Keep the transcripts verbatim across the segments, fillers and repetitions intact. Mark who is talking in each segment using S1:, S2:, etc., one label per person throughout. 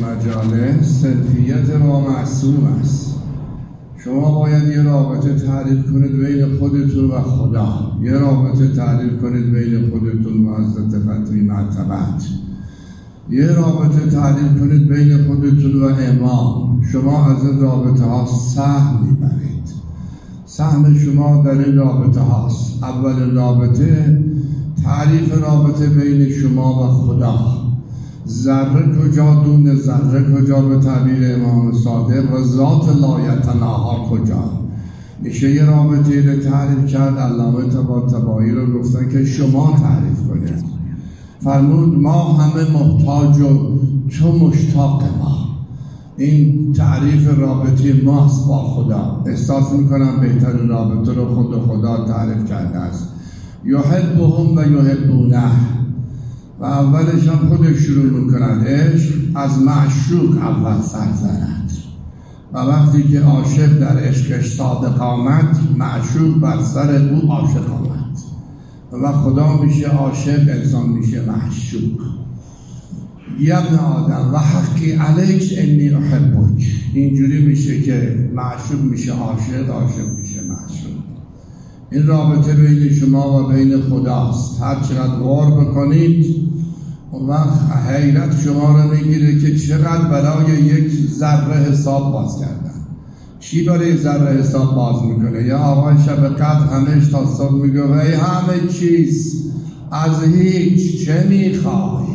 S1: مجالس سلفیت با معصوم است. شما باید یه رابطه تعریف کنید بین خودتون و خدا، یه رابطه تعریف کنید بین خودتون و حضرت ختمی مرتبت، یه رابطه تعریف کنید بین خودتون و امام. شما از این رابطه ها سهم میبرید. سهم شما در این رابطه هاست. اول رابطه تعریف رابطه بین شما و خدا. ذره کجا، دون ذره کجا به تعبیر امام صادق، و ذات لایتناها کجا. میشه یه رابطه رو تعریف کرد. علامه طباطبایی رو گفتن که شما تعریف کنید. فرمود ما همه محتاج و تو مشتاق ما. این تعریف رابطه ماست با خدا. احساس میکنم بهترین رابطه رو خود خدا تعریف کرده است. یحبهم و یحبونه. و اولش هم خودش شروع میکند. عشق از معشوق اول سر زند و وقتی که عاشق در عشقش صادق آمد، معشوق بر سر او عاشق آمد و خدا میشه عاشق، انسان میشه معشوق. یا ابن آدم و حقی علیک انی احبک. اینجوری میشه که معشوق میشه عاشق، عاشق میشه معشوق. این رابطه بین شما و بین خداست. هر چقدر غور بکنید اون وقت حیرت شما رو میگیره که چقدر برای یک ذره حساب باز کردن. چی برای ذره حساب باز میکنه؟ یا آقای شب قدر همش تا صبح میگه ای همه چیز از هیچ چه میخوای؟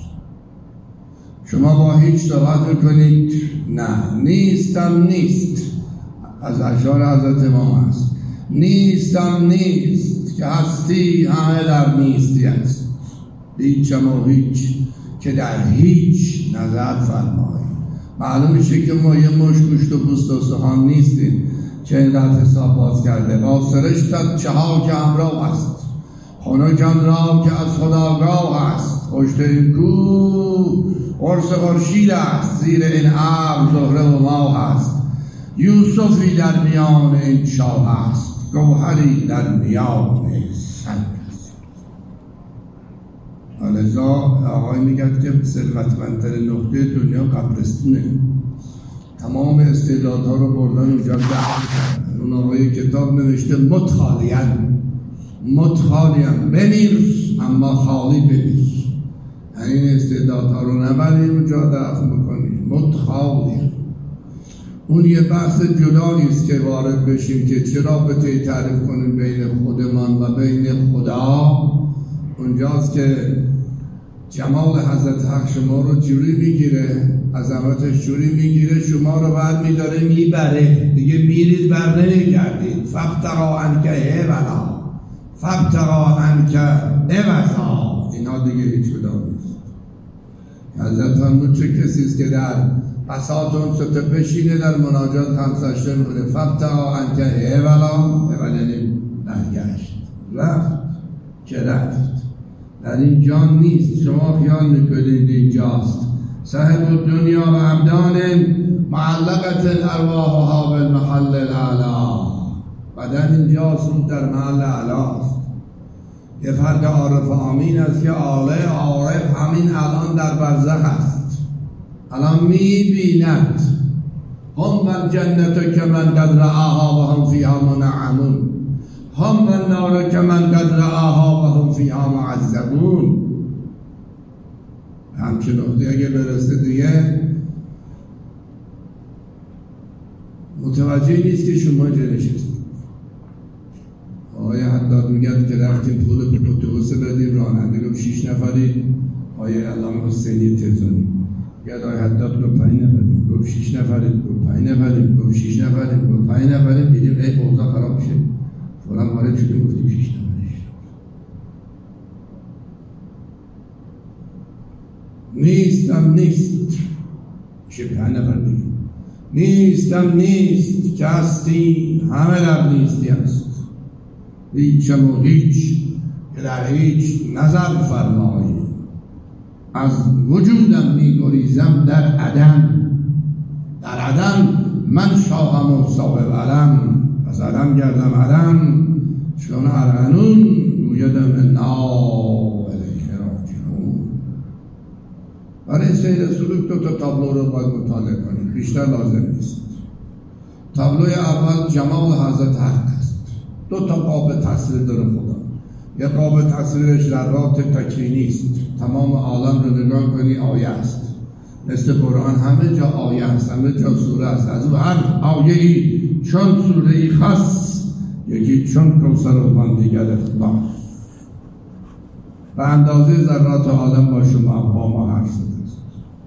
S1: شما با هیچ صحبت میکنید؟ نه، نیستم نیست. از اشعار حضرت امام است. نیستم نیست که هستی همه در نیستی است. هیچم و هیچ که در هیچ نظر فرمایی. معلوم میشه که ما یه مش گوشت و پوست و استخوان نیستیم که اینقدر حساب باز کرده. با سرشتت چها که همراه است، خنکم را که از خداگاه است. پشت این کو قرص خورشید است، زیر این ابر زهره و ماه است. یوسفی در میان این شاه است، گوهری در میان سنگ است. لذا آقای میگه که ثروتمندتر نقطه دنیا قبرستونه. تمام استعدادها رو بردن اونجا دفن کردن. اون آقای کتاب نوشته متخالین، متخالین، بمیر اما خالی بمیر. این استعدادها رو نبرید اونجا دفن بکنید. متخالین. اون یه بحث جدا نیست که وارد بشیم که چرا به تعریف کنیم بین خودمان و بین خدا. اونجاست که جمال حضرت حق شما رو جوری میگیره، عظمتش جوری میگیره، شما رو بر میداره میبره، دیگه میرید بر نمیگردید. فابتغوا عنک عوضا، فابتغوا عنک عوضا. اینا دیگه هیچ کدام نیست. حضرت فرمود چه کسیست که در بساطون سطح بشینه در مناجات هم سجده میکنه فابتغوا عنک عوضا، عوض یعنی برگشت، رفت که رفت. در این جان نیست. شما خیال میکنید اینجاست. صاحب دنیا و ابدان معلقت ارواحها بالمحل الاعلی. بدن اینجاست، در محل اعلاست. یه فرد عارف آمین است که آله عارف همین الان در برزخ است، الان میبیند. هم من جنت که من قد رعاها و هم فیها منعمون، هم من نار که من قد رعاها و هم فیها معذبون. همچه نقطه اگه برسته دیگه متوجه نیست که شما جا نشستید. آقای حداد میگد که رفتیم پول به اتوبوس دادیم، راننده گفت شیش نفرید. آقای علامه حسینی تهرانی میگد آقای حداد گفت پنج نفرید، گفت شیش نفرید، گفت پنج نفرید، گفت شیش نفرید، گفت پنج نفرید. دیدیم ای اوضاع خراب میشه، فوراً وارد شدیم گفتیم شیش نفرید. نیستم نیست میشه پنج نفر بگیم. نیستم نیست که هستی همه در نیستی است. هیچم و هیچ که در هیچ نظر فرمایی. از وجودم می گریزم در عدم، در عدم من شاهم و صاحب علم. از عدم گردم علم، چون ارغنون گویدم انا الیه راجعون. برای سیر سلوک دو تا تابلو رو باید مطالعه کنید، بیشتر لازم نیست. تابلوی اول جمال حضرت حق است. دو تا قاب تصویر داره خدا. یک قاب تصویرش ذرات تکوینی است، تمام عالم رو نگاه کنی آیه است. مثل قرآن همه جا آیه است، همه جا سوره است. از او هر آیه‌ای چون سوره‌ای خاص، یکی چون کوثر و دیگر اخلاص. به اندازه ذرات عالم با شما با ما حرف زده است.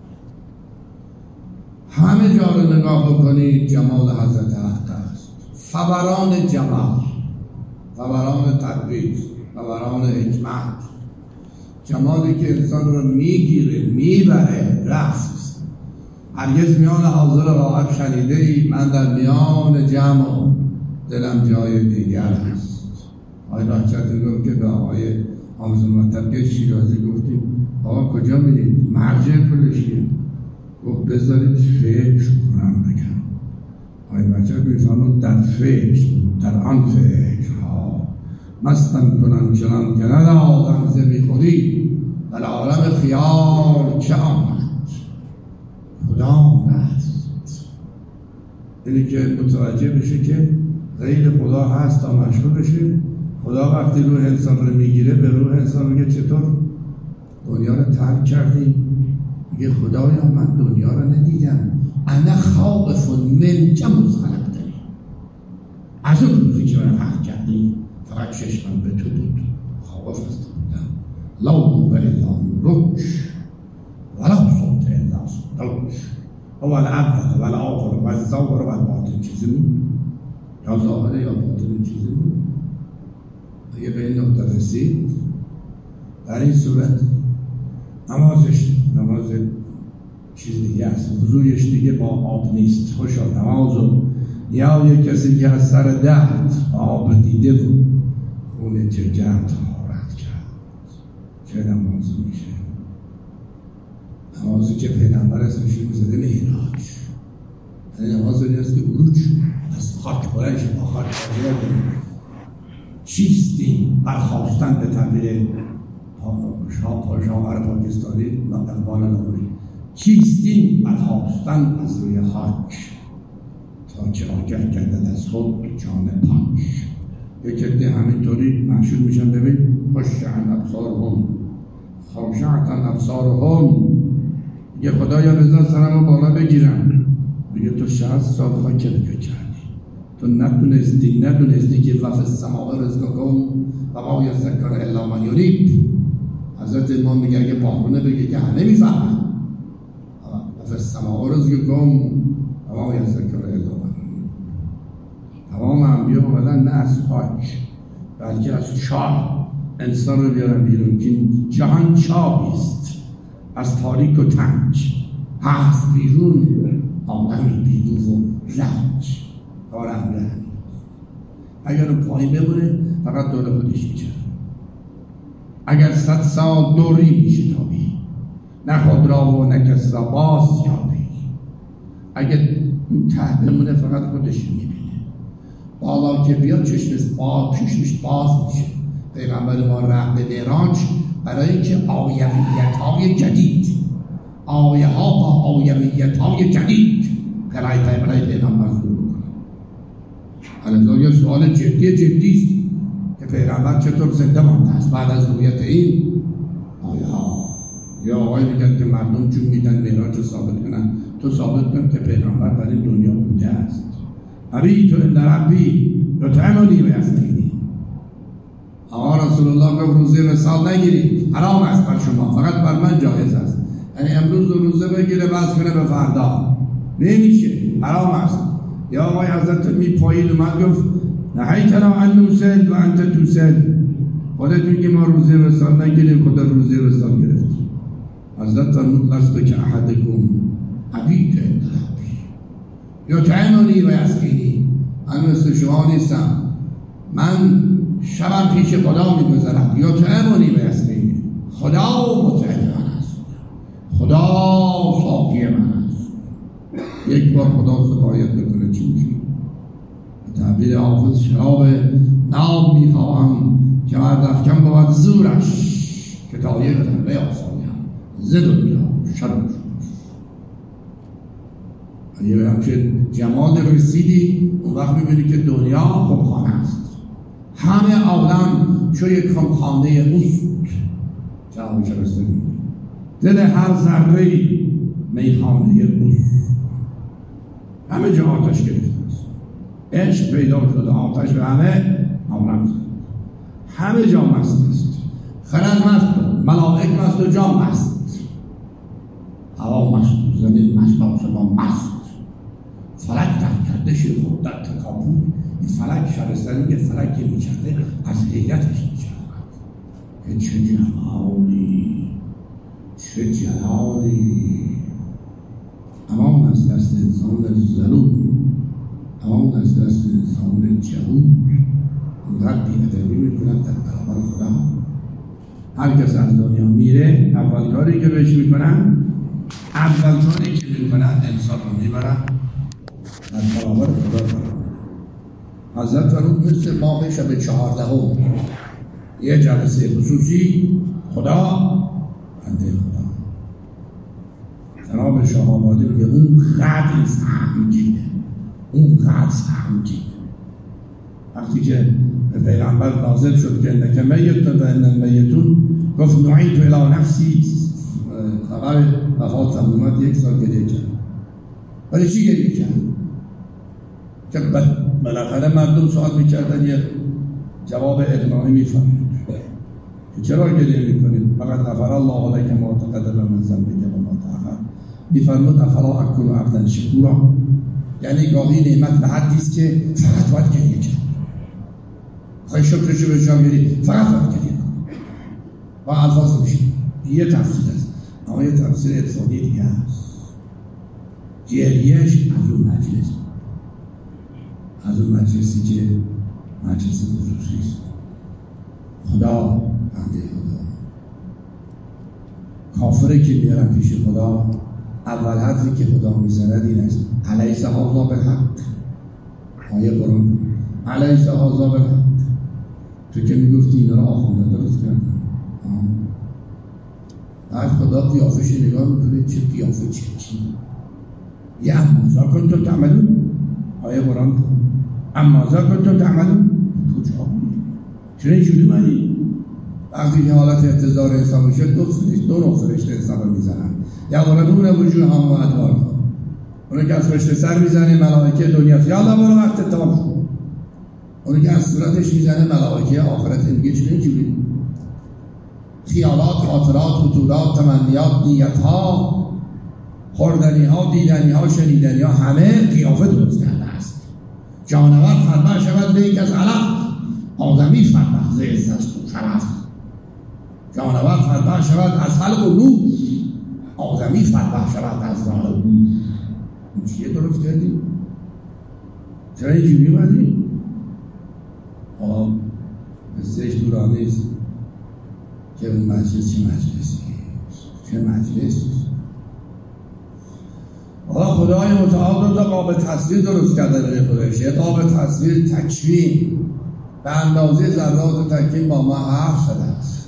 S1: همه جا رو نگاه بکنید جمال حضرت حق است. فوران جمال، فوران تدریج، فوران حکمت، جمالی که انسان رو میگیره میبره رفت. هرگز میان حاضر راحت شنیده ای من در میان جمع دلم جای دیگر است. آقای راحتی گفت که به آقای حافظ المطلق شیرازی گفتیم آقا کجا میرید؟ مرجع کلشیه. گفت بذارید فکر کنم بگم. آقای بچه میفرمود در فکر، در آن فکر ها مستم کنم چنان که ندادم ز بی خودی در عالم خیال چه آمد خدا رست. اینی که متوجه بشه که غیر خدا هست تا مشغول بشه. خدا وقتی روح انسان رو میگیره به روح انسان میگه چطور دنیا رو ترک کردی؟ میگه خدایا من دنیا رو ندیدم، انا خائف من جموز خلق داری. از اون روزی که من خلق کردی فقط چشمم به تو بود، خائف از تو بودم. لا نور الا نورک ولا صوت الا صوتک هو الاول والآخر والظاهر والباطن. چیزی بود یا ظاهره یا باطن چیزی بود. اگه به این نقطه رسید در این صورت نمازش نماز چیز دیگه است، رویش دیگه با آب نیست. خوشا نمازو یا یک کسی که از سر درد آب دیده بود خون جگر طهارت کرد. چه نمازی میشه؟ نمازی که پیغمبر اسمش میزده معراج. این نماز نیست که عروج از خاک بلنش با خاک بلنش. چیستی برخواستن به تعبیر شاهر پاکستانی و اقبال لاهوری، چیستی برخواستن از روی خاک تا که آگه گردد از خود جان پاک. یک عده همینطوری محشور میشن. ببین خشعن ابصارهم خاشعتن ابصارهم. یه خدایا بذار سرمو بالا بگیرم. میگه تو شصت سال خاک نگاه کردی، تو ندونستی ندونستی که وفق السماء رزقکم و ما یذکر الا من ینیب. حضرت امام میگه اگه باهونه بگه که همه میفهمن وفق السماء رزقکم و ما یذکر الا من ینیب. تمام انبیا اومدن نه از خاک بلکه از چاه انسان رو بیارن بیرون که جهان چاهی است از تاریک و تنج، هست بیرون آدمی بیدو و رنج. کار امره همین. اگر اون پایین بمونه فقط دور خودش میچرد. اگر صد سال دوری میشه تابی، نه خود را و نه کس را باز یابی. اگر ته بمونه فقط خودش میبینه. بالا که بیاد چشمش باز چشمش باز میشه. پیغمبر ما رفت به معراج برای اینکه آیویت های جدید، آیه ها با آیویت های جدید برای برای پیغمبر ظهور کنه. الان یه سوال جدی جدی است که پیغمبر چطور زنده مانده است بعد از رؤیت این آیه ها. یا آقای میگن که مردم چون میدن معراج رو ثابت کنن، تو ثابت کن که پیغمبر در این دنیا بوده است. ابی تو ان ربی یطعمنی و یسقینی. آقا رسول الله گفت روزه وصال نگیرید، حرام است بر شما، فقط بر من جایز است. یعنی امروز روزه بگیره بس کنه به فردا نمیشه، حرام است. یا آقای حضرت میپایید و من گفت نهیتنا عن نوسل و انت توسل. خودتون که ما روزه وصال نگیریم، خدا روزه وصال گرفت. حضرت فرمود لست که احدکم ابیت عند ربی یطعمنی و یسقینی. من مثل شما نیستم، من شبم پیش خدا میگذرم. یطعمنی و یسقینی. خدا مطعم من است، خدا ساقی من است. یک بار خدا سقایت بکنه چی میشه؟ به تعبیر حافظ شراب ناب میخواهم که مرد افکن بود زورش که تایه بدن به آسانیم ز دنیا شب یه وقت که جمال رسیدی اون وقت میبینی که دنیا خمخانه است، همه عالم چون یک خمخانه اوست. جواب شرسته میبینی دل هر ذره میخانه اوست، همه جا آتش گرفته است، عشق پیدا شده، آتش به همه عالم زد، همه جا مست است، خرد مست، ملائک مست و جان مست، هوا مست، زمین مست، آسمان مست، فلک در کرده شیر خود در تکاپو. این فلک شرستانی که فلک که میچرده از حیرتش میچرد که چه جمالی چه جلالی. امان از دست انسان ظلوم، امان از دست انسان جهول. اونقدر بی‌ادبی میکنند در برابر خدا. هر کس از دنیا میره اول کاری که بهش میکنن اول کاری که میکنن انسان رو میبرن از برابر خدا برابر. حضرت فرمود مثل باقی شب چهاردهم یه جلسه خصوصی خدا بنده خدا. جناب شاه آبادی میگه اون قدر سهمگینه، اون قدر سهمگینه. وقتی که پیغمبر نازل شد که انک میت و ان میتون، گفت نعید الی نفسی. خبر وفات اومد، یک سال گریه کرد. ولی چی گریه کرد؟ که بالاخره مردم سوال میکردن یه جواب اقناعی میفهمید که چرا گریه میکنید؟ فقط غفر الله لک ما تقدم من ذنبک و ما تأخر. میفرمود افلا اکون عبدا شکورا، یعنی گاهی نعمت به حدی است که فقط باید گریه کرد. خواهی شکرشو به جا بیاری، فقط باید گریه کنید و الفاظ میشه. یه تفسیر است، اما یه تفسیر اطفالی دیگه هست. گریهش از اون مجلس، از اون مجلسی که مجلس خصوصی است. خدا بنده خدا کافره که میارن پیش خدا، اول حرفی که خدا میزند این است الیس هذا بالحق. آیه قرآن الیس هذا بالحق. تو که میگفتی اینا رو آخونده درست کردن. بعد خدا قیافش نگاه میکنه، چه قیافه چرکی. یه امازا کنتم تعملون. آیه قرآن امازا کنتم تعملون. کجا بود؟ چرا اینجوری منی؟ وقتی که حالت احتضار انسان میشه دو فرشته دو نوع فرشته انسان رو میزنن. یا وردون وجوه هم و ادبار، اونو که از فرشته سر میزنه ملائکه دنیاست، یا الله برو وقت تمام شد. اونو که از صورتش میزنه ملائکه آخرت. میگه چرا اینجوری؟ خیالات، خاطرات، خطورات، تمنیات، نیتها، خوردنی ها، دیدنی ها، شنیدنی ها، همه قیافه درست کرده است. جانور فربه شود لیک از علف، آدمی فربه ز عزت و شرف. جانور فربه شود از حلق و نور، آدمی فربه شود از راه و نور. این چیه درست کردی؟ چرا اینجوری اومدی؟ آه بسیش دورانه است که اون مجلس چه مجلسی؟ چه مجلسی؟ حالا خدای متعال دو تا قاب تصویر درست کرده برای خودش. یه قاب تصویر تکوین به اندازه ذرات تکوین با ما حرف شده است.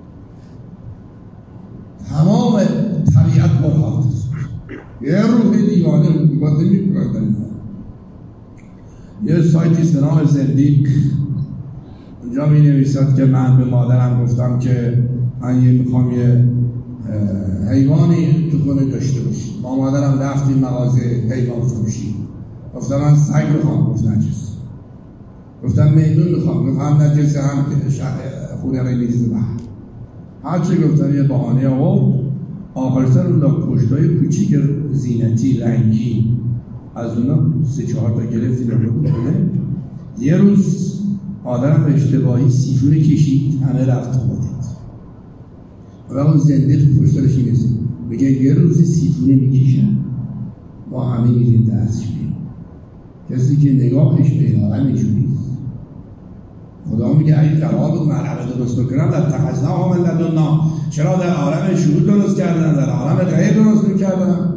S1: تمام طبیعت برهان است. یه روح دیوانه باید نمی کنند در این حال. یه سایتی به نام زندیک، اونجا می نویسد که من به مادرم گفتم که من یه میخوام یه حیوانی تو خونه داشته باشی. با مادرم رفتیم مغازه حیوان فروشی. گفتم من سگ میخوام، گفت نجس. گفتم میدون میخوام، گفت هم نجس هم خونه رو میریزه بحر. هرچی گفتم یه بهانه آورد. آخر سر اون پشتای کوچیک زینتی رنگی از اونا سه چهار تا گرفتیم رو بود. یه روز آدم اشتباهی سیفون کشید، همه رفت آمدید و اون زنده پشترش میرسید میگه یه روزی سیفونه میکشن ما همه میریم دست شدیم. کسی که نگاهش به عالم اینجوریست. خدا میگه اگه قرار بود مرحله درست بکنم در تخزنها من لدنا، چرا در عالم شهود درست کردن، در عالم غیب درست میکردن؟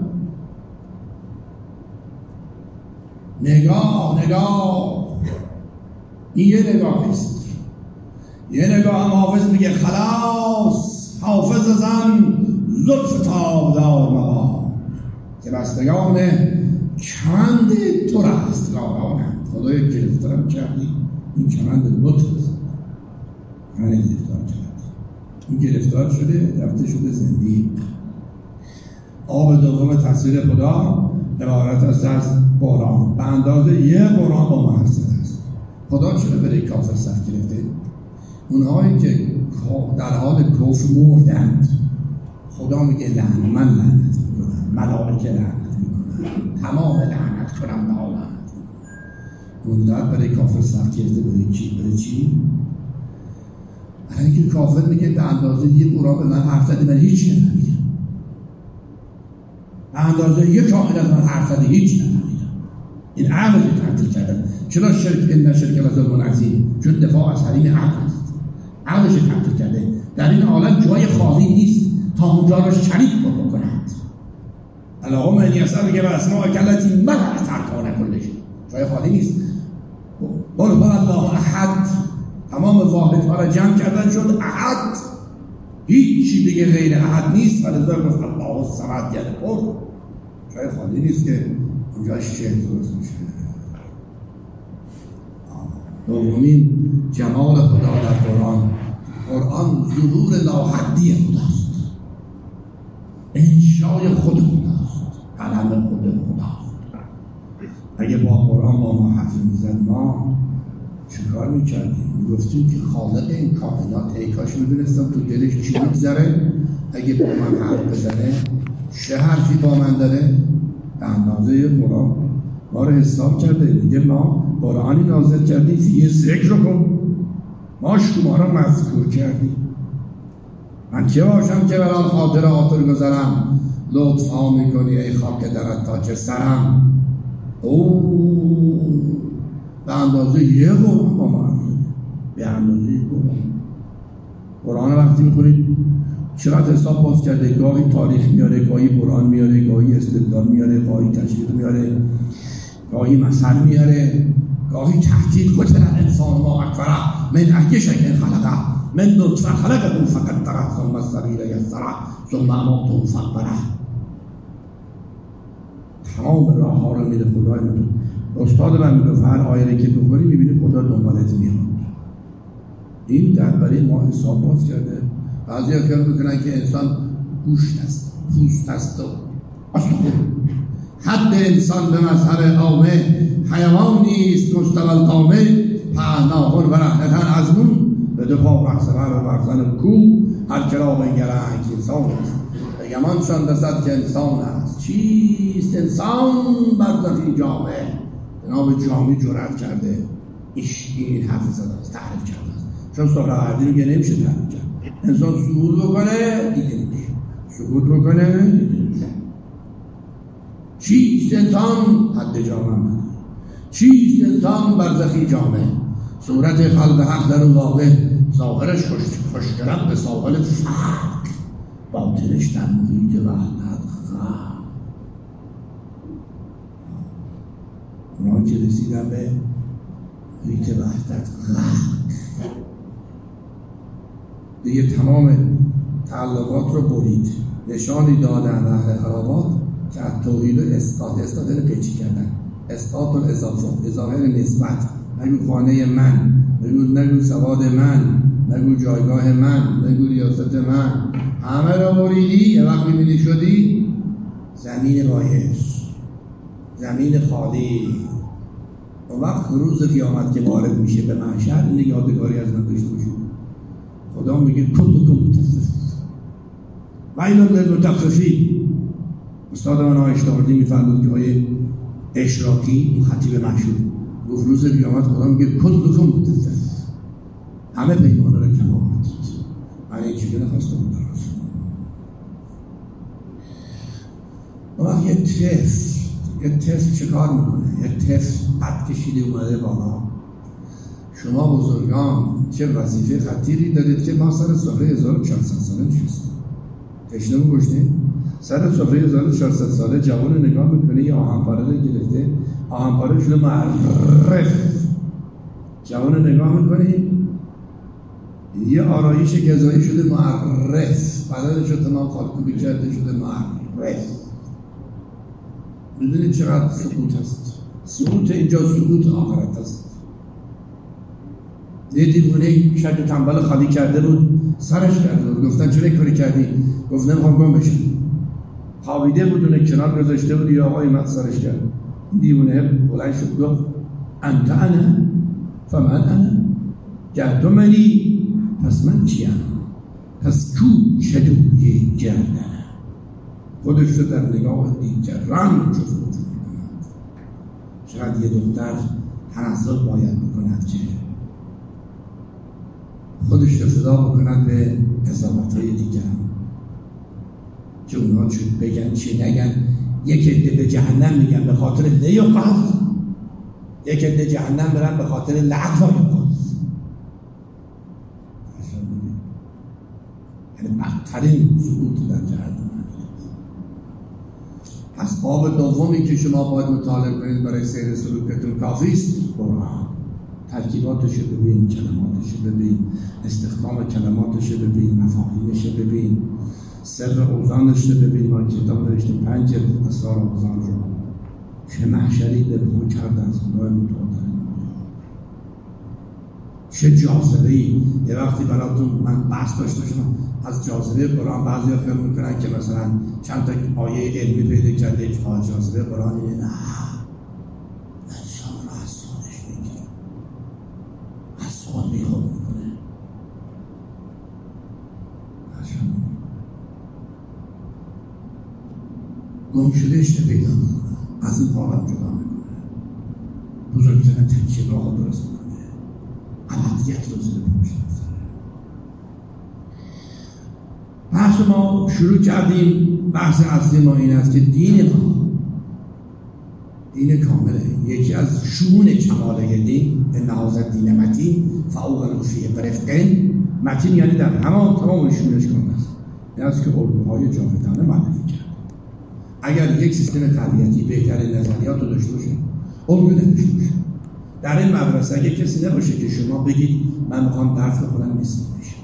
S1: نگاه نگاه این یه نگاه است. یه نگاه هم حافظ میگه خلاص حافظ زن زلف تابدار مباد که بستگان کمند تو رستگارانند. خدای گرفتارم کردی، این کمند لطف من گرفتار کردی، این گرفتار شده رفته شده زندگی. آب دوم تصویر خدا عبارت است از قرآن، به اندازه یه قرآن با محصد است. خدا چرا برای کافر سخت گرفته؟ اونهایی که در حال کفر مردند خدا میگه لعنت، من لعنت میکنم، ملائکه لعنت میکنم، تمام لعنت کنم به لعنت. اونقدر برای کافر سخت گرفته. برای چی؟ برای چی؟ برای اینکه کافر میگه به اندازه یه قرآن به من حرف زدی من هیچ نفهمیدم، به اندازه یک کامل از من حرف زده هیچ نفهمیدم. این عقل رو تعطیل کردن. چرا شرک این نشرک لظلم عظیم؟ چون دفاع از حریم عقل است. عقلش رو تعطیل کرده. در این عالم جای خالی نیست تا اونجا رو شریک بکنند. اللهم انی اسألک باسمائک التی ملأت ارکان کل شیء. جای خالی نیست. قل هو الله احد، تمام واحدها را جمع کردن شد احد، هیچی دیگه غیر احد نیست. فلذا گفت الله الصمد، یعنی پر، جای خالی نیست که اونجا شیء درست میشه. دومین جمال خدا در قرآن، قرآن ظهور لاحدی خداست، انشای خود خداست، قلم خود خداست. اگه با قرآن با ما حرف میزد ما چیکار میکردیم؟ میگفتیم که خالق این کائنات، ای کاش میدونستم تو دلش چی میگذره، اگه با من حرف بزنه چه حرفی با من داره. به اندازه قرآن ما رو حساب کرده. میگه ما قرآنی نازل کردیم فیه ذکر کن، ما شما رو مذکور کردیم. من که باشم که برام خاطر آتر گذارم، لطف ها میکنی ای خاک درت تا چه سرم. اوه به اندازه یه قرآن با ما به اندازه یه قرآن. قرآن وقتی میکنید چقدر حساب باز کرده، گاهی تاریخ میاره، گاهی قرآن میاره، گاهی استدلال میاره، گاهی تشریح میاره، گاهی مثل میاره، گاهی تهدید. قتل الانسان ما اکفره من ای شیء خلقه من نطفه خلقه فقدره ثم السبیل یسره ثم اماته فاقبره. تمام راه ها رو میره خدای میدونه. استاد من میگفت هر آیه که بخونی میبینی خدا دنبالت میاد. این درباره ما حساب باز کرده. بعضی ها کار میکنن که انسان گوشت است، پوست است و استخوان. حد انسان به مذهب عامه حیوانی است مستوى القامه، پهناخون و رهنتن ازمون به دفاع رخصبر و برزن کو هر کرا بنگرن که انسان است بگمانشان رسد که انسان است. چیست انسان برزخی جامعه؟ جناب جامعه جرأت کرده ایش این حرف زده است، تحریف کرده است. چون سهروردی رو که نمیشه تحریف کرد. انسان سقوط بکنه دیده نمیشه، سقوط بکنه دیده نمیشه. چیست انسان؟ حد جامعه. چیست انسان؟ برزخی جامعه. صورت خلق حق در واقع، ظاهرش خوشگرم به ساحل فرق، باطنش در محیط وحدت غرق. اونا که رسیدن به محیط وحدت غرق دیگه تمام تعلقات رو برید. نشانی دادن اهل خرابات که از توحید و اسقاط، اسقاط رو قیچی کردن، اسقاط و اضافه، اضافه نسبت. نگو خانه من، نگو نگو سواد من، نگو جایگاه من، نگو ریاست من، همه رو بریدی. یه وقت میبینی شدی زمین رایش، زمین خالی. اون وقت روز قیامت که وارد میشه به محشر، این یادگاری از من داشته باشید. خدا میگه کلکم متفف ویل للمطففین. استاد من آقای اشتهاردی میفرمود که آیه اشراکی، این خطیب مشهور، گفت روز قیامت خدا میگه کلکم متفف، همه پیمانه رو کم آورد. من این چیزی نخواستم بودم. اون وقت یه طفل یه طفل چه کار میکنه؟ یه طفل قد کشیده اومده بالا. شما بزرگان چه وظیفه خطیری دارید که ما سر سفره هزار و چهارصد ساله نشستیم. تشنه بگوشتیم سر سفره هزار و چهارصد ساله جوان نگاه میکنه، یه آهنپاره رو گرفته، آهنپاره شده معرف. جوان نگاه میکنی یه آرایش غذایی شده معرف، بدنش رو تمام خالکوبی کرده شده معرف. میدونید چقدر سقوط هست؟ سقوط اینجا سقوط آخرت هست. یه دیوونه شد و تنبال خالی کرده بود، سرش کرده بود. گفتن چرا کاری کردی؟ گفت نمیخوام گم بشم. خوابیده بود، اون کنار گذاشته بود، یا آقای من سرش کرد. دیوونه بلند شد گفت انت انا فمن انا، گر تو منی پس من چیم؟ پس کو شدوی گردنم. خودش رو در نگاه دیگر رنگ شد وجود میکند. شاید یه دختر تنزل باید بکند که خودش رو فدا بکند به اصابت‌های دیگران، که اونا چون بگن چی نگن. یک عده به جهنم میگن به خاطر لیاقت، یک عده جهنم برن به خاطر لعب و یقاظ. یعنی بدترین سقوط در جهنم. پس باب دومی که شما باید مطالعه کنید برای سیر سلوکتون کافی است. قرآن ترکیباتش رو ببین، کلماتش رو ببین، استخدام کلماتش رو ببین، مفاهیمش رو ببین، سر اوزانش رو ببین. ما کتاب نوشتیم پنج جلد اسرار اوزان رو، چه محشری دبو کرده از خدای متعال. چه جاذبه‌ای. یه وقتی براتون من بحث داشته باشم از جاذبه قرآن. بعضیا فکر میکنن که مثلا چند تا آیه علمی پیدا کرده که جاذبه قرآن اینه. نه، انسان رو از سانش میگیره، از سان میخواب میکنه. گم شده اشته پیدا میکنه، از این عالم جدا میکنه، بزرگترین تکیه راه درست میکنه، ابدیت رو زیر پوش میذاره. بحث ما شروع کردیم. بحث اصلی ما این است که دین ما دین کامله. یکی از شؤون کماله دین به نهازت دین متین فوق الوفی برفقین. متین یعنی در همه تمام شؤونش کامل است. این است که الگوهای جاودانه معرفی کرد. اگر یک سیستم تربیتی بهترین نظریات رو داشته باشه، الگو نداشته باشه. در این مدرسه اگه کسی نباشه که شما بگید من میخوام درس بخونم نیست میشه.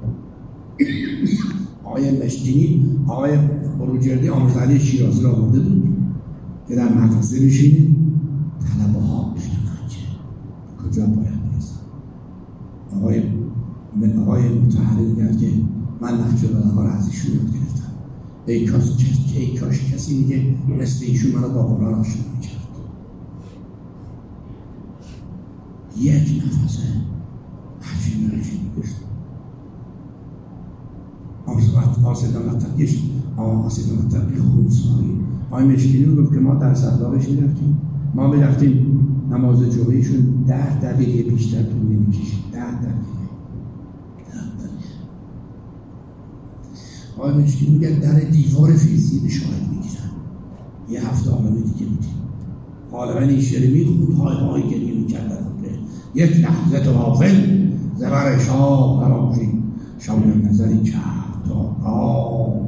S1: آقای مشتینی، آقای بروجردی آموزنده شیرازی را آورده بود که در مدرسه بشینه طلبه ها بفهمن که کجا باید برسن. آقای آقای متحرر کرد که من نقشه بلاها را از ایشون یاد گرفتم. ای کاش ای کاش کسی میگه مثل ایشون منو با قرآن آشنا میکرد. یک نفسه عجیب عجیب گشت. آسیدان مطبقیش آسیدان مطبقی خونسایی. آقای مشکینی رو گفت که ما در صداقش میرفتیم، ما میرفتیم نماز جمعهشون ده دقیقه بیشتر طول نمیکشید. ده دقیقه آقای مشکینی میگن در دیوار فیزی به شاهد میگیرن. یه هفته عالم دیگه بودیم. غالبا این شعر میخوند، های های گریه میکردن. یک لحظه تو غافل زبر شاه براشی شاید نظری کرد تا آش.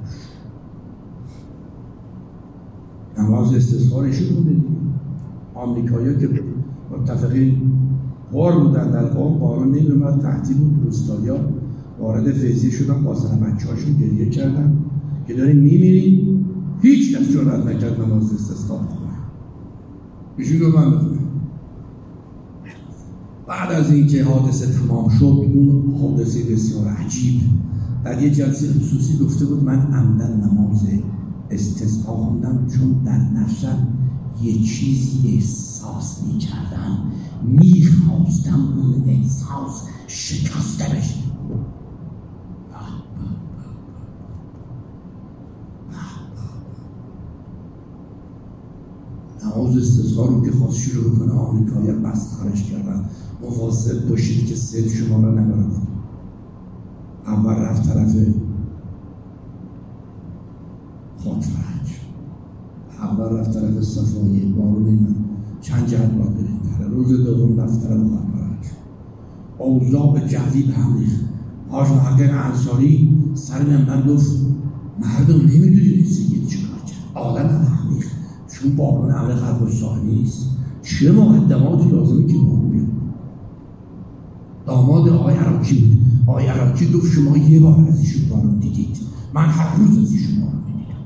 S1: نماز استسقارشون بوده دیگه. آمریکایی که متفقین بار بودن در قوم، بارون نمیومد، تحتی بود. روستایا وارد فیضی شدن، بازن بچه هاشون گریه کردن که داریم میمیریم. هیچ کس جرأت نکرد نماز استسقا بخونه. ایشون رو من بخونه. بعد از اینکه حادثه تمام شد، اون حادثه بسیار عجیب، در یه جلسه خصوصی گفته بود من عمدن نماز استسقا خوندم چون در نفسم یه چیزی احساس می‌کردم، می‌خواستم اون احساس شکسته بشه. نماز استسقا رو که خواست شروع کنه، آمریکایی بست خارج کردن. مواظب باشید که سیل شما را نبرد. اول رفت طرف خاطرج، اول رفت طرف صفایی، بارون ایمن چند جهت باید برید. روز دوم رفت طرف خاطرج. اوضاع به جوی به هم ریخت. حاج محقق انصاری سر منبر گفت مردم نمیدونید سید چه کار کرد. عالم به هم ریخت چون بارون امر خلق و ثانی است. چه مقدماتی لازمه که بارون بیاد. داماد آقای عراقی بود.
S2: آقای عراقی گفت شما یه بار از ایشون بارون دیدید، من هر روز از ایشون بارون میدیدم.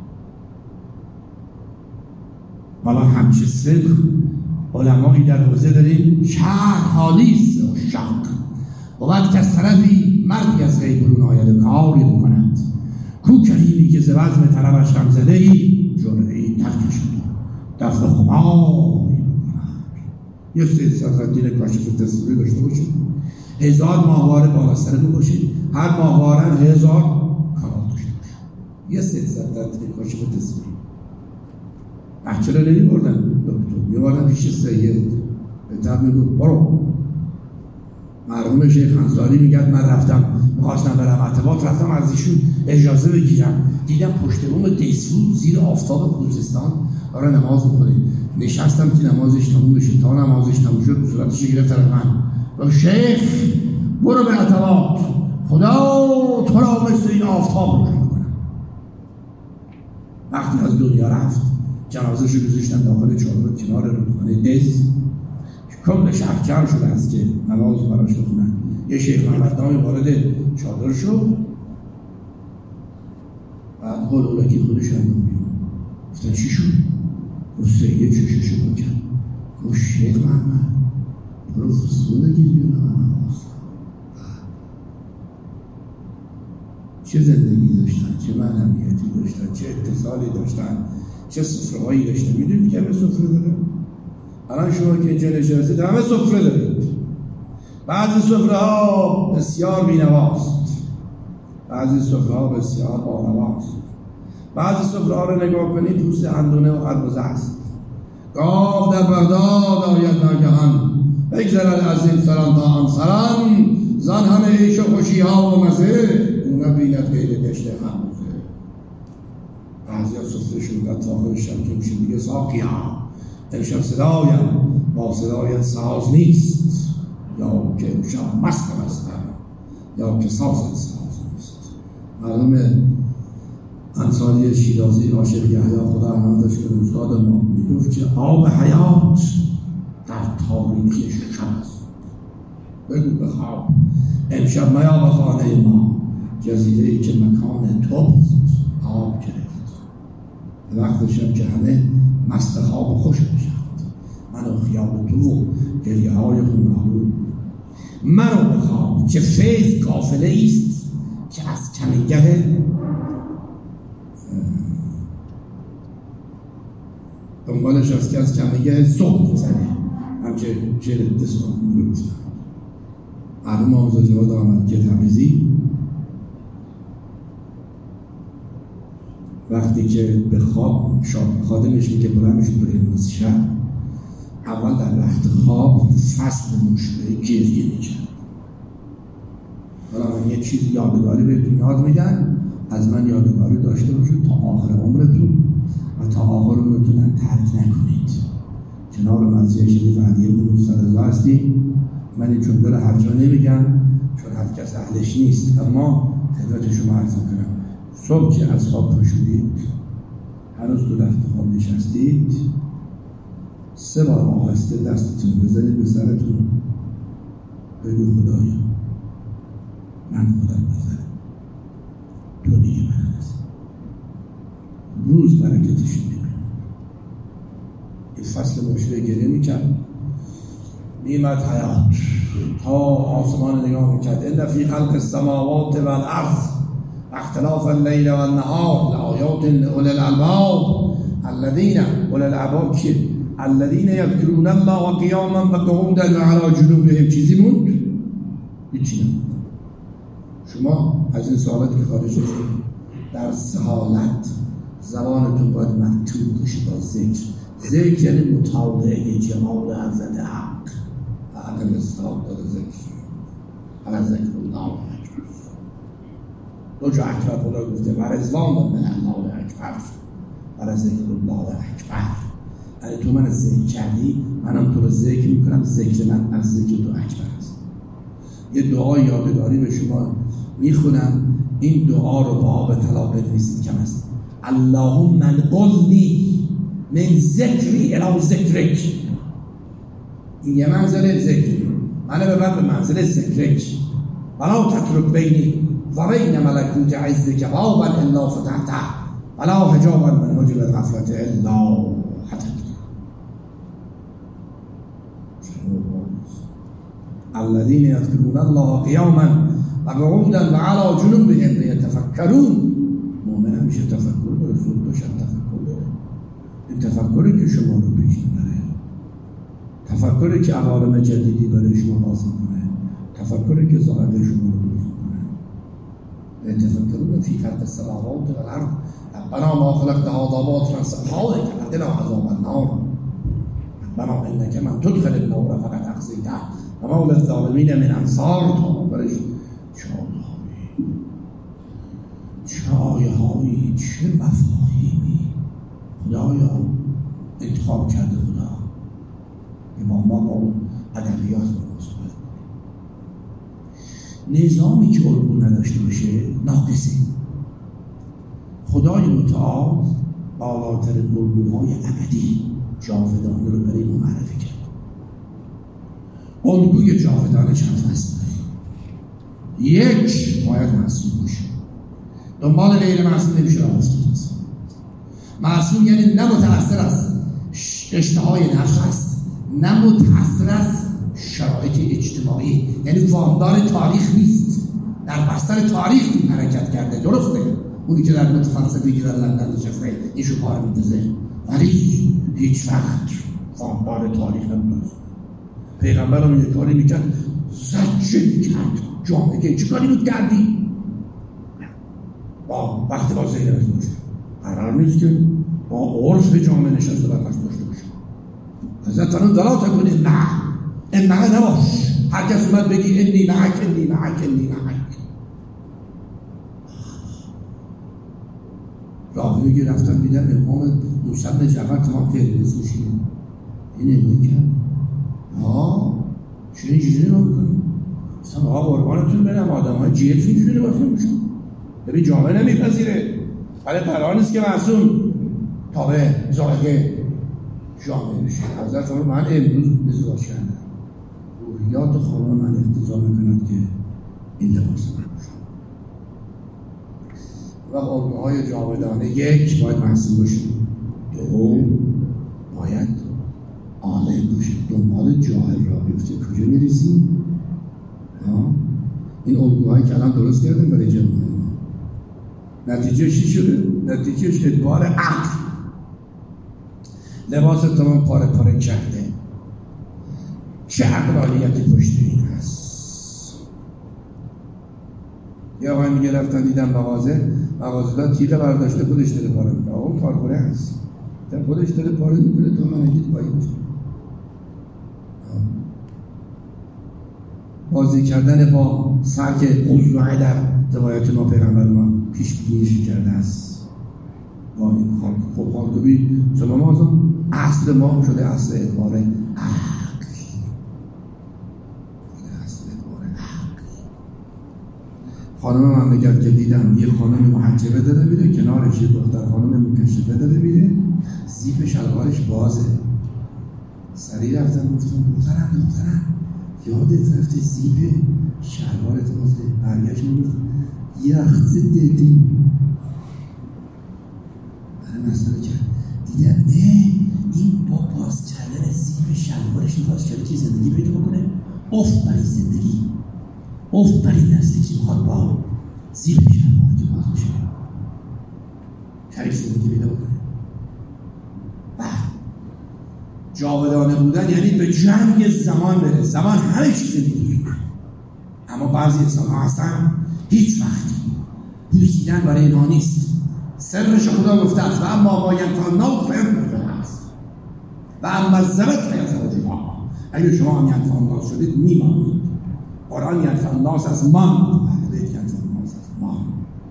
S2: حالا همچه صدق علمایی در حوزه داریم شهر حالیست و شق و وقت از طرفی مردی از غیب برون آید کاری بکند کو کریمی که ز بزم طربش غم زده ای جرعه‌ای ترکش کنی دفع خماری بکند. یه سید صدرالدین کاشف تصویری داشته باشید، هزار ماهواره بالا سر باشید، هر ماهواره هزار کمال داشته باشید. یه سید صدرالدین کاشف تصویری بچه رو نمی بردن دکتر، یه بردن پیش سید به طب میگو برو. مرحوم شیخ انصاری میگد من رفتم میخواستم برم عتبات، رفتم از ایشون اجازه بگیرم، دیدم پشت بوم دیسفود زیر آفتاب خوزستان داره نماز میخونه. نشستم که نمازش تموم بشه. تا نمازش تموم شد صورتش گرفت طرف من و شیخ برو به عتبات، خدا تو را مثل این آفتاب روشن میکنم. وقتی از دنیا رفت جنازه‌ش رو گذاشتن داخل چادر کنار رودخانه دز. کل شهر جمع شده است که نماز براش بخونن. یه شیخ محمدنامی وارد چادر شد، بعد هلولکی خودش هم بیرون. گفتن چی شد؟ گفت سید چشش رو کرد. گفت شیخ محمد برو فضول گیر بیرون نماز. چه زندگی داشتن، چه معنویتی داشتن، چه اتصالی داشتن، چه سفرهایی داشتن. میدونی که همه سفره داره؟ الان شما که اینجا نشستید همه سفره دارید. بعضی سفره ها بسیار بینواست، بعضی سفره ها بسیار بانواست. بعضی سفره ها رو نگاه کنید پوست اندونه و خربزه است. گاو در بغداد آید ناگهان بگذرد از این سران تا آن سران، زن همه عیش و خوشی ها و مزه او نبیند غیر دشت خربزه. بعضی ها سفرهشون در تاخر شب که میشه دیگه ساقی ها امشب صدایم با صدایت ساز نیست، یا که امشب مستم هستم یا که سازت ساز نیست. معلوم انصاری شیرازی عاشق یحیی خدا رحمتش کنه استاد ما میگفت که آب حیات در تاریکی شب است. بگو بخواب امشب میا به خانه ما، جزیره‌ای که مکان توست آب گرفت. وقتشم که همه مست خواب و خوش بشند، من و خیال تو و گریه های خونالود. منو بخواب که فیض قافله ایست که از کمینگه دنبالش از که از کمینگه صبح میزنه. همچه شعر دستان رو گفتم. معلوم آموزا جواد آمد که تبریزی وقتی که به خواب شاد خادمش میگه بلندش بره از شب، اول در رخت خواب فصل مشبه گریه میکرد. حالا من یه چیز یادگاری بهتون یاد میدن، از من یادگاری داشته باشید تا آخر عمرتون و تا آخر عمرتون ترک نکنید. کنار مزیه شریف علیه بن موسی رضا هستیم. من این جمله رو هر جا نمیگم چون هر کس اهلش نیست، اما خدمت شما عرض کنم صبح که از خواب پاشدید هنوز تو رخت خواب نشستید، سه بار آهسته دستتون بزنید به سرتون، بگو خدایا من خودم بزنم، تو دیگه من هست. روز برکتش میبینم. این فصل مشره گریه میکرد، میمد حیات تا آسمان نگاه میکرد. ان فی خلق السماوات والارض اختلاف اللیل والنهار لآیات لأولی الالباب الذین اولی الالباب که الذین یذکرون الله قیاما و قعودا و علی جنوبهم. چیزی موند؟ هیچی نموند. شما از این سوالات که خارج شدید در سه حالت زبانتون باید مکتوب بشه با ذکر. ذکر یعنی مطالعه جمال حضرت حق. عقل استاد داره ذکر علی ذکر الله دو جا اکبر خدا گفته و رضوان من الله اکبر و ذکر الله اکبر. اگه تو من ذکر کردی منم تو رو ذکر میکنم، ذکر من از ذکر تو اکبر است. یه دعای یادگاری به شما میخونم، این دعا رو با آب طلا بنویسید کم است. اللهم انقلنی من ذکری الی ذکرک. این یه منزله ذکر، منو ببر به منزله ذکرک. ولا تترك بینی و بین ملکوت عزک بابا الا فتحته ولا حجابا من حجب الغفلة الا حتمته. الذين يذكرون الله قياما وقعودا وعلى جنوبهم يتفكرون. مؤمن همیشه تفکر داره، زود داشت تفکر داره. این تفکری که شما رو پیش میبره، تفکری که عوالم جدیدی برای شما باز میکنه، تفکری که ظاهر شما رو درست میکنه. يتفكرون في خلق السماوات والارض ربنا ما خلقت هذا باطلا سبحانك فقنا عذاب النار ربنا انك من تدخل النار فقد اخزيته وما للظالمين من انصار. تا برش چه آیه‌هایی، چه مفاهیمی خدایا انتخاب کرده خدا که ما ما با ادبیات با صحبت کنیم. نظامی که الگو نداشته باشه ناقصه. خدای متعال بالاتر الگوهای ابدی جاودانه رو برای ما معرفی کرد. الگوی جاودانه چند هست؟ یک، باید معصوم باشه. دنبال غیر معصوم نمیشه راه افتاد. معصوم یعنی نه متأثر از اشتهای نفس است، نه متأثر از شرایط اجتماعی، یعنی وامدار تاریخ نیست، در بستر تاریخ این حرکت کرده. درسته اونی که در متفلسفی در لندن نشسته ایشو کار میندازه، ولی هیچ وقت وامدار تاریخ نمیدازه. پیغمبرم یک کاری میکرد زجه میکرد جامعه که چه کاری بود کردی؟ با وقتی با زیر از باشه قرار نیست که با عرف جامعه نشسته برپس داشته باشه. حضرت فرمود ولا تکن نه این معه نباش. هر کس اومد بگی انی معک انی معک انی معک. راهی که رفتن دیدن امام موسی بن جعفر تمام قرمز میشه. این نمی کرد ها چون اینجوری رو بکنیم اصلا آقا قربانتون برم آدم های جیف اینجوری رو بکنیم میشون ببین جامعه نمیپذیره، ولی قرار نیست که معصوم تابع زاهد جامعه بشه. حضرت فرمود من امروز ازدواج کردم، روحیات خانم من اقتضا میکند که این لباس من باشم. و الگوهای جاودانه: یک، باید معصوم باشه. دو، باید عالم باشه. دنبال جاهل را بیفته کجا میرسیم؟ این الگوهایی که الان درست کردیم برای جامعه ما، نتیجه چی شده؟ نتیجهش ادبار عقل. لباس تمام پاره پاره کرده. چه عقلانیتی پشت این هست؟ یا آقای میگه رفتن دیدم مغازه مغازه دار تیغه برداشته خودش داره پاره میکنه. آقا اون کارخونه هست در خودش داره پاره میکنه تو من اگید پایی باشه. بازی کردن با سرک قضوعه در روایت ما پیغمبر ما پیش بینیش کرده است. با این خب خالقوی شما ما ازم اصل ما شده اصل ادبار عقل. اصل ادبار عقل. خانم من بگرد که دیدم یه خانم محجبه داره میره، کنارش یه دختر خانم مکشفه داره میره، زیپ شلوارش بازه. سریع رفتم گفتم دخترم دخترم یادت رفته زیپ شلوارت بازه؟ برگشت میگفت یخت دیدیم. برای مسئله کرد دیدم اه این با باز کردن زیپ شلوارش باز کرده که زندگی پیدا بکنه. افت برای زندگی، افت برای نسلی که میخواد با زیپ شلوار که باز بشه شریف زندگی پیدا بکنه. و جاودانه بودن یعنی به جنگ زمان بره. زمان همه چیز میدونه، اما بعضی انسان ها هستن هیچ وقت پوسیدن برای اینها نیست. سرش خدا گفته است و اما با ینفع الناس فینفع است و اما زبط فینفع جمعا. اگر شما هم ینفع الناس شدید میمانید. قرآن ینفع الناس از من بید ینفع الناس از من.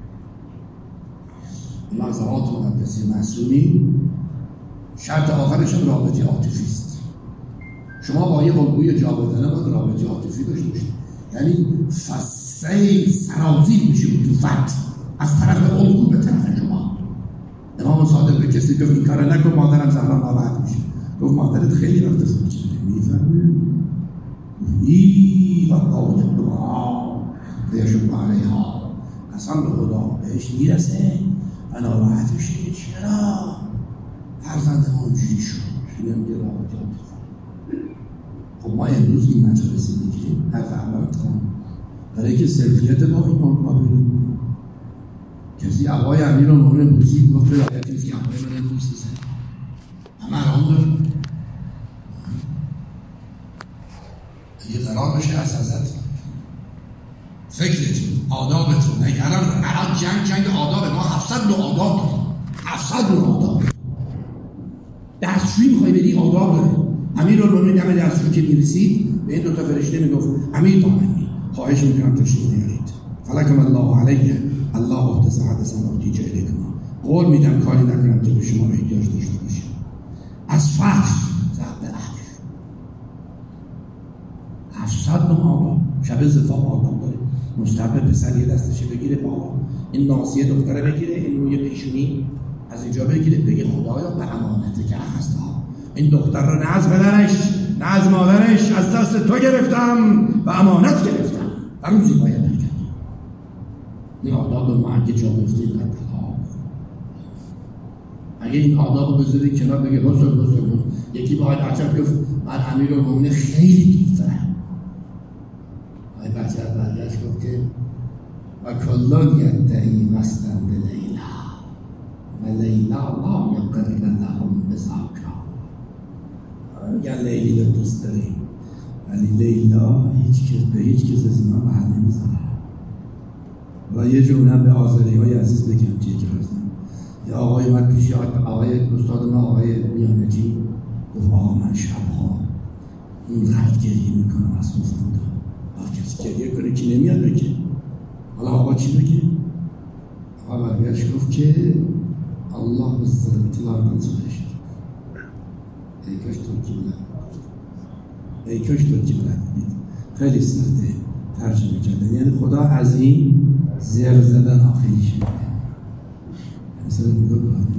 S2: لحظات مقدسی معصومی شرط آخرش هم رابطه عاطفی است. شما با یه الگوی جاودانه باید رابطه عاطفی داشته باشید، یعنی فسیل سرازیر میشه عطوفت از طرف الگو به طرف شما. امام صادق به کسی گفت این کار نکن مادرم زهرا ناراحت میشه. گفت مادرت خیلی وقت فوت شده میفهمی؟ ای و قول دعا فیشق علیها، قسم به خدا بهش میرسه و ناراحت میشه که چرا فرزند ما اونجوری شد. نمیگه رابطه. خب ما امروز این مجالسی میگیریم حرف اولت کن برای که سلفیت با این مقابل کسی عبای امیر رو مهمه بوزید گفت رایتی که عبای من بوز بزن همه الان داره یه قرار بشه از حضرت فکرتون آدابتون نه الان الان جنگ جنگ آدابه. ما هفتصد نوع آداب داریم، هفتصد نوع آداب. دستشویی میخوای بدی آداب داره. امیر رو نومید همه دستشویی که میرسید به این دوتا فرشته میگفت امیر طامنی خواهش میکنم تشریف نیارید فلکم الله علیه الله احدث حدثا احتیج الیکم، قول میدم کاری نکنم که به شما احتیاج داشته باشید. از فحش ضرب عرش هفتصد نوع آداب. شب زفاف آداب داره. مستحب پسر یه دستش بگیره بالا، این ناصیه دختره بگیره، این روی پیشونی از اینجا بگیره بگه خدایا به امانته که هست ها این دختر رو نه از پدرش نه از مادرش از دست تو گرفتم و امانت گرفتم و روزی باید بگم. این آداب ما اگه جا گفتید اگه این آداب رو بذارید کنار بگه حسن حسن بود یکی باید عجب گفت من امیرالمومنین خیلی دوستم. آی بچه از برگشت گفت که و کلان یدعی وصلا به لیلا و لیلا لا یقر لهم بذاکا. میگن لیلی رو دوست داریم ولی لیلا هیچ کس به هیچ کس از اینا بر نمیذاره. و یه جمله به آذری های عزیز بگم که یکی هستن یه آقای اومد پیش آقای استاد ما آقای میانجی گفت آقا من شبها اینقدر گریه میکنم از خوف بوده. آقا کسی گریه کنه که نمیاد بگه. حالا آقا چی بگه؟ آقا برگشت گفت که الله بزرگ اطلاع نزدشت ای کاش ترکی بلند ای کاش ترکی بلند بید. خیلی سرده ترجمه کردن یعنی خدا از این زر زدن آخری شده مثلا بودو بلند.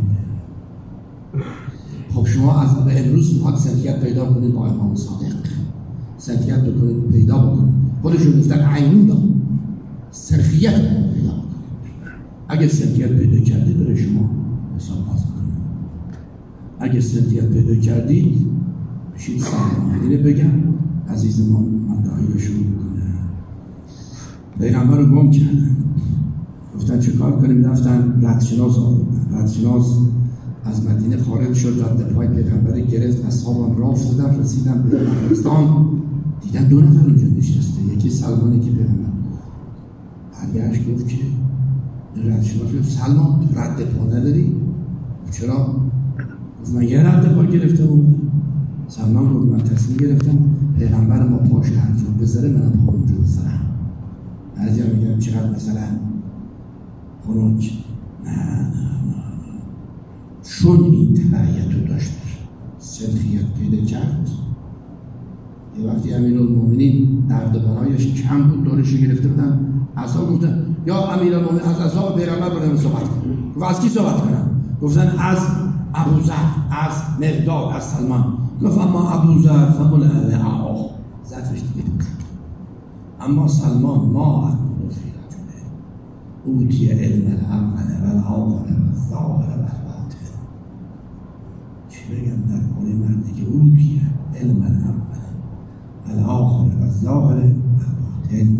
S2: خب شما از امروز میخواد سنتیت پیدا کنید با امام صادق، سنتیت بکنید پیدا بکنید. خودشون گفتن عینون دار سنتیت پیدا بکنید. اگه سنتیت پیدا کردید برای شما حساب باز بکنید. اگه سنتیت پیدا کردید بشید سلام اینه بگم عزیز ما مدعایی رو شروع بکنه. پیغمبر رو گم کردن گفتن چه کار کنیم؟ رفتن ردشناس آوردن. ردشناس از مدینه خارج شد رد پای پیغمبر گرفت اصحابان راه افتادن رسیدن به عربستان دیدن دو نفر اونجا نشسته یکی سلمانی که پیغمبر برگشت گفت که ردشناس گفت سلمان رد پا نداری؟ چرا؟ گفت من یه رد پا گرفته بود. سلمان گفت من تصمیم گرفتم پیغمبر ما پاش هر جا بذاره منم پا اونجا بذارم. هر جا میگم چقدر مثلا خنک نه نه چون این تبعیت رو داشت سلفیت پیدا کرد. یه وقتی امیرالمومنین دردبانایش کم بود دورش گرفته بودن اصحاب گفتن یا امیرالمومنین از اصحاب پیغمبر بودن صحبت کنن. گفت از کی صحبت کنن؟ گفتن از ابوذر از مقداد از سلمان. گفت اما ابوذر فمل اعا زدش دیگه اما سلمان ما فی رجله اوتی علم الاول و الاخر و الظاهر و الباطن. چی بگم در مورد مردی که اوتی علم الاول و الاخر و الظاهر و الباطن.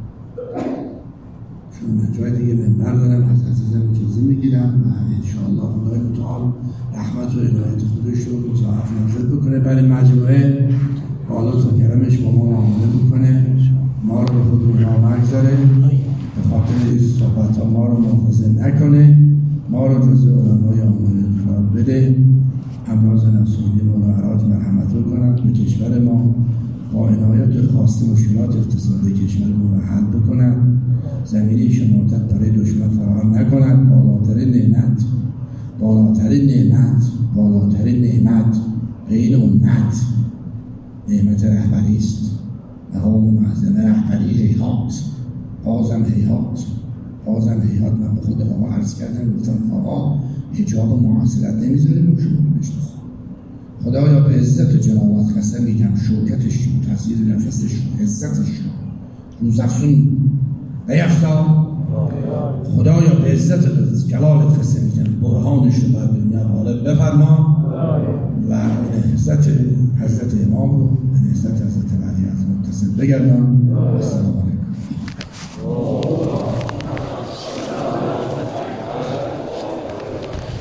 S2: چون من جای دیگه منبر دارم از عزیزم اجازه میگیرم و انشاءالله خدای متعال رحمت و عنایت خودش رو مضاعف نازل بکنه برای مجموعه بالا تا کرمش با ما معامله بکنه ما رو به خود رو نگذاره به خاطر این صحبت ها ما رو محافظه نکنه ما رو جزء علمای آمانه قرار بده. امراض نفسانی ملاحظات مرحمت بکنند به کشور ما با عنایت خواسته مشکلات اقتصادی کشور ما رو حل بکنند. زمینی شماتت برای دشمن فراهم نکنند. بالاترین نعمت بالاترین نعمت بالاترین نعمت غیر امت نعمت رهبری است. مقام معظم رهبری هیهات بازم هیهات بازم هیهات. من به خود آقا عرض کردم گفتم آقا حجاب و معاصرت نمیذاره ما شما رو بشناسیم. خدایا به عزت و جلالت قسم میگم شوکتش شو تاثیر نفسش شو عزتش شو روزافزون نیفتا خدایا به عزت جلالت قسمیتن برهانش رو بر دنیا غالب بفرما و نهضت حضرت امام رو به نهضت حضرت علی از متصل بگردان. السلام علیکم.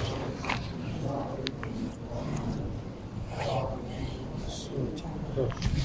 S3: Good.